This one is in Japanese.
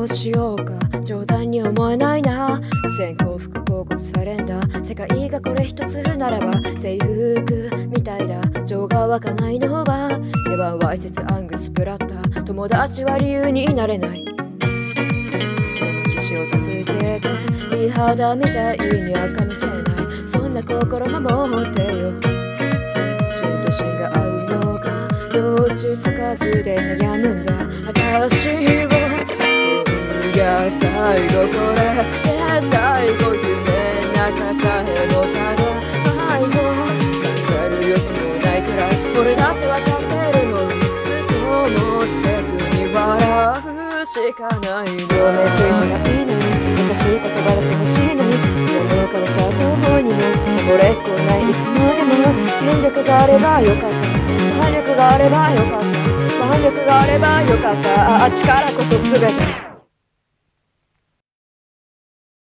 うしようか冗談に思えないな。先行復広告されんだ世界がこれ一つならば制服みたいだ。情が湧かないのはエヴァンわいせつアングスプラッター。友達は理由になれない。その騎士を助けていい肌みたいに垢抜けない。そんな心守ってよ。心と心が合うのかどっちつかずで悩むんだ私を。今夜最後これで最後夢中さえもただ愛を考える余地もないくらい俺だって分かってるのに嘘もつけずに笑うしかないの。両目ついたらいいのに優しい言葉だけ欲しいのにそのからじゃどうにも惚れっこないいつまでも権力があればよかった体力があればよかった腕力があればよかった力こそ全て